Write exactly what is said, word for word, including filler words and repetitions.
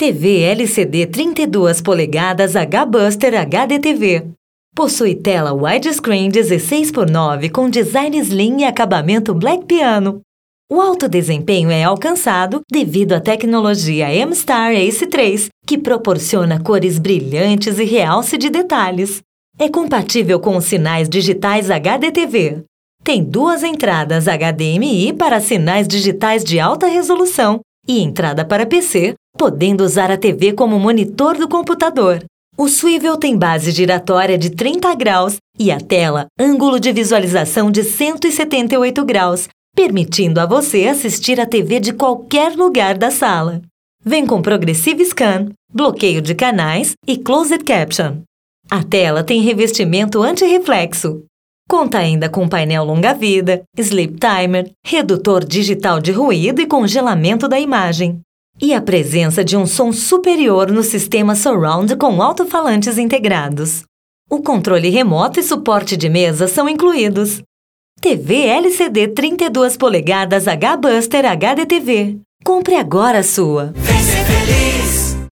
T V L C D trinta e duas polegadas H-Buster H D T V. Possui tela widescreen dezesseis por nove com design slim e acabamento Black Piano. O alto desempenho é alcançado devido à tecnologia M-Star Ace três, que proporciona cores brilhantes e realce de detalhes. É compatível com os sinais digitais H D T V. Tem duas entradas H D M I para sinais digitais de alta resolução e entrada para P C, podendo usar a T V como monitor do computador. O swivel tem base giratória de trinta graus e a tela ângulo de visualização de cento e setenta e oito graus, permitindo a você assistir a T V de qualquer lugar da sala. Vem com Progressive Scan, bloqueio de canais e Closed Caption. A tela tem revestimento anti-reflexo. Conta ainda com painel longa-vida, Sleep Timer, redutor digital de ruído e congelamento da imagem. E a presença de um som superior no sistema Surround com alto-falantes integrados. O controle remoto e suporte de mesa são incluídos. T V L C D trinta e duas polegadas H-Buster H D T V. Compre agora a sua. Vem ser feliz!